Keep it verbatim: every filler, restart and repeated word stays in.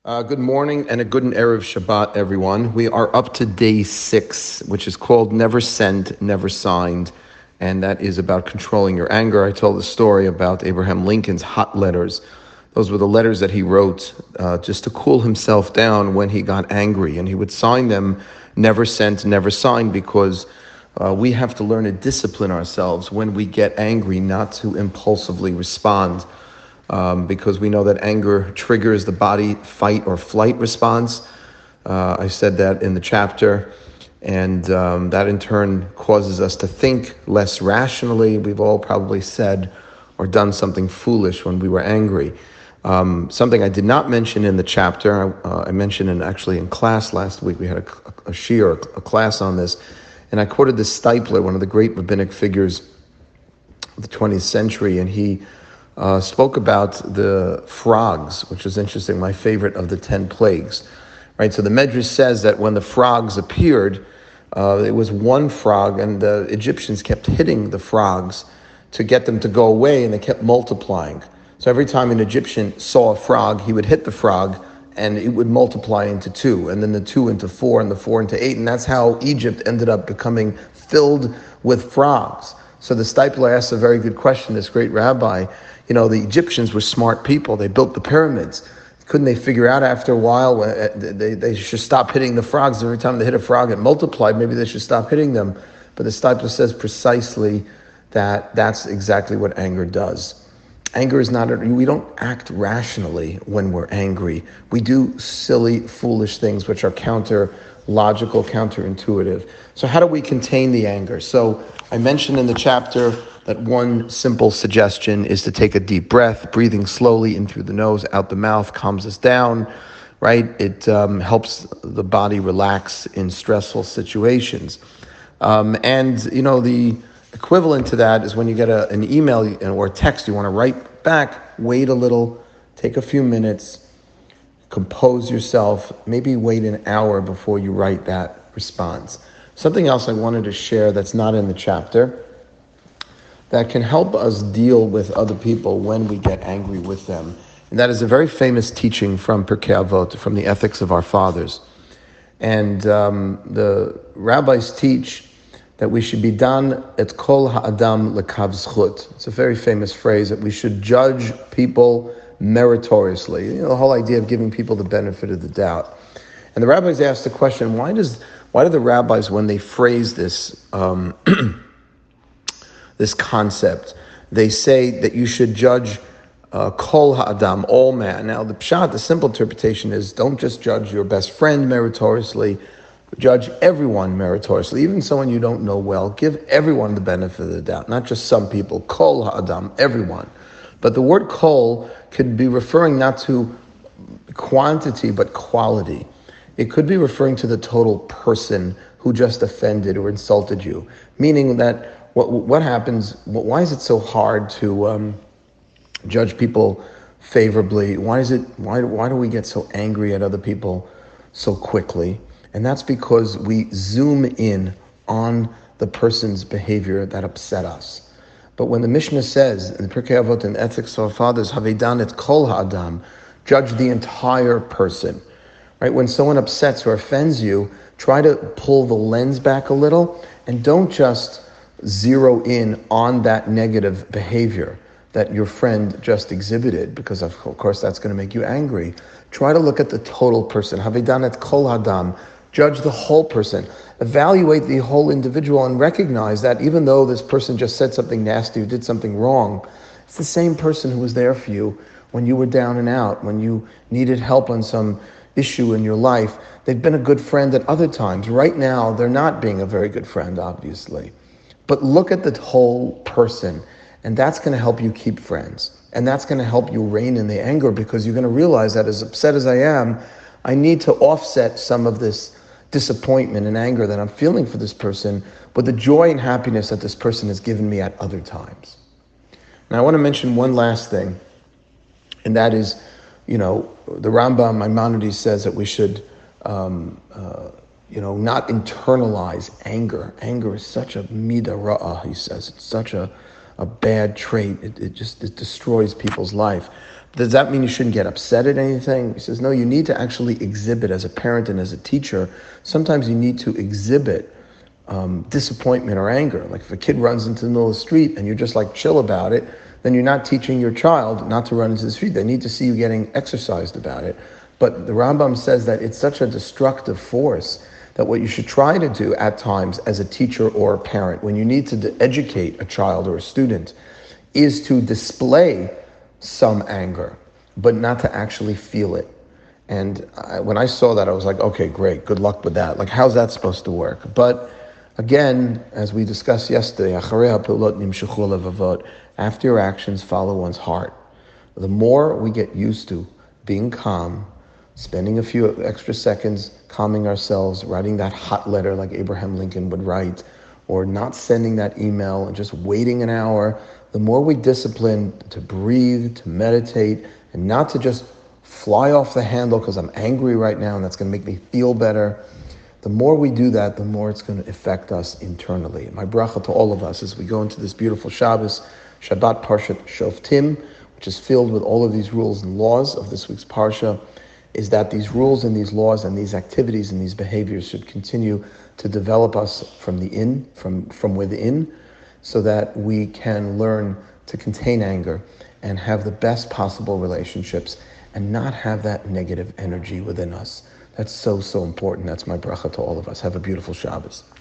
Uh, good morning and a good and Erev Shabbat, everyone. We are up to day six, which is called Never Sent, Never Signed, and that is about controlling your anger. I told the story about Abraham Lincoln's hot letters. Those were the letters that he wrote uh, just to cool himself down when he got angry, and he would sign them Never Sent, Never Signed, because uh, we have to learn to discipline ourselves when we get angry, not to impulsively respond. Um, because we know that anger triggers the body fight or flight response. Uh, I said that in the chapter, and um, that in turn causes us to think less rationally. We've all probably said or done something foolish when we were angry. Um, something I did not mention in the chapter, uh, I mentioned in actually in class last week. We had a, a, a shiur, a class on this, and I quoted the Steipler, one of the great rabbinic figures of the twentieth century, and he Uh, spoke about the frogs, which is interesting, my favorite of the ten plagues, right? So the Medrash says that when the frogs appeared, uh, it was one frog, and the Egyptians kept hitting the frogs to get them to go away, and they kept multiplying. So every time an Egyptian saw a frog, he would hit the frog, and it would multiply into two, and then the two into four, and the four into eight, and that's how Egypt ended up becoming filled with frogs. So the Steipler asked a very good question, this great rabbi. You know, the Egyptians were smart people. They built the pyramids. Couldn't they figure out after a while uh, they, they should stop hitting the frogs? Every time they hit a frog, it multiplied. Maybe they should stop hitting them. But the Steipler says precisely that that's exactly what anger does. Anger is not, a, we don't act rationally when we're angry. We do silly, foolish things which are counter-logical, counterintuitive. So how do we contain the anger? So I mentioned in the chapter that one simple suggestion is to take a deep breath, breathing slowly in through the nose, out the mouth, calms us down, right? It um, helps the body relax in stressful situations. Um, and, you know, the equivalent to that is when you get a, an email or a text you want to write back, wait a little, take a few minutes, compose yourself, maybe wait an hour before you write that response. Something else I wanted to share that's not in the chapter that can help us deal with other people when we get angry with them. And that is a very famous teaching from Pirkei Avot, from the Ethics of Our Fathers. And um, the rabbis teach that we should be dan et kol ha'adam lekav zchut. It's a very famous phrase that we should judge people meritoriously. You know, the whole idea of giving people the benefit of the doubt. And the rabbis asked the question, why does why do the rabbis, when they phrase this um, this concept, they say that you should judge uh, kol ha'adam, all man. Now the pshat, the simple interpretation is, don't just judge your best friend meritoriously, but judge everyone meritoriously, even someone you don't know well. Give everyone the benefit of the doubt, not just some people. Kol ha'adam, everyone. But the word kol could be referring not to quantity, but quality. It could be referring to the total person who just offended or insulted you, meaning that What what happens? Why is it so hard to um, judge people favorably? Why is it? Why why do we get so angry at other people so quickly? And that's because we zoom in on the person's behavior that upset us. But when the Mishnah says in the Pirkei Avot and Ethics of Our Fathers, Havedan et kol ha'adam, judge the entire person. Right? When someone upsets or offends you, try to pull the lens back a little and don't just zero in on that negative behavior that your friend just exhibited, because of course that's going to make you angry. Try to look at the total person. Havedan et kol hadam. Judge the whole person. Evaluate the whole individual and recognize that even though this person just said something nasty or did something wrong, it's the same person who was there for you when you were down and out, when you needed help on some issue in your life. They've been a good friend at other times. Right now, they're not being a very good friend, obviously. But look at the whole person, and that's going to help you keep friends. And that's going to help you rein in the anger, because you're going to realize that as upset as I am, I need to offset some of this disappointment and anger that I'm feeling for this person with the joy and happiness that this person has given me at other times. Now I want to mention one last thing, and that is, you know, the Rambam Maimonides says that we should um, uh, you know, not internalize anger. Anger is such a midah ra'ah, he says. It's such a, a bad trait. It, it just it destroys people's life. Does that mean you shouldn't get upset at anything? He says, no, you need to actually exhibit as a parent and as a teacher. Sometimes you need to exhibit um, disappointment or anger. Like if a kid runs into the middle of the street and you're just like chill about it, then you're not teaching your child not to run into the street. They need to see you getting exercised about it. But the Rambam says that it's such a destructive force that what you should try to do at times as a teacher or a parent, when you need to educate a child or a student, is to display some anger, but not to actually feel it. And I, when I saw that, I was like, okay, great, good luck with that. Like, how's that supposed to work? But again, as we discussed yesterday, after your actions follow one's heart. The more we get used to being calm, spending a few extra seconds calming ourselves, writing that hot letter like Abraham Lincoln would write, or not sending that email and just waiting an hour, the more we discipline to breathe, to meditate, and not to just fly off the handle because I'm angry right now and that's going to make me feel better. The more we do that, the more it's going to affect us internally. My bracha to all of us as we go into this beautiful Shabbos, Shabbat Parshat Shoftim, which is filled with all of these rules and laws of this week's Parsha, is that these rules and these laws and these activities and these behaviors should continue to develop us from the in, from, from within, so that we can learn to contain anger and have the best possible relationships and not have that negative energy within us. That's so, so important. That's my bracha to all of us. Have a beautiful Shabbos.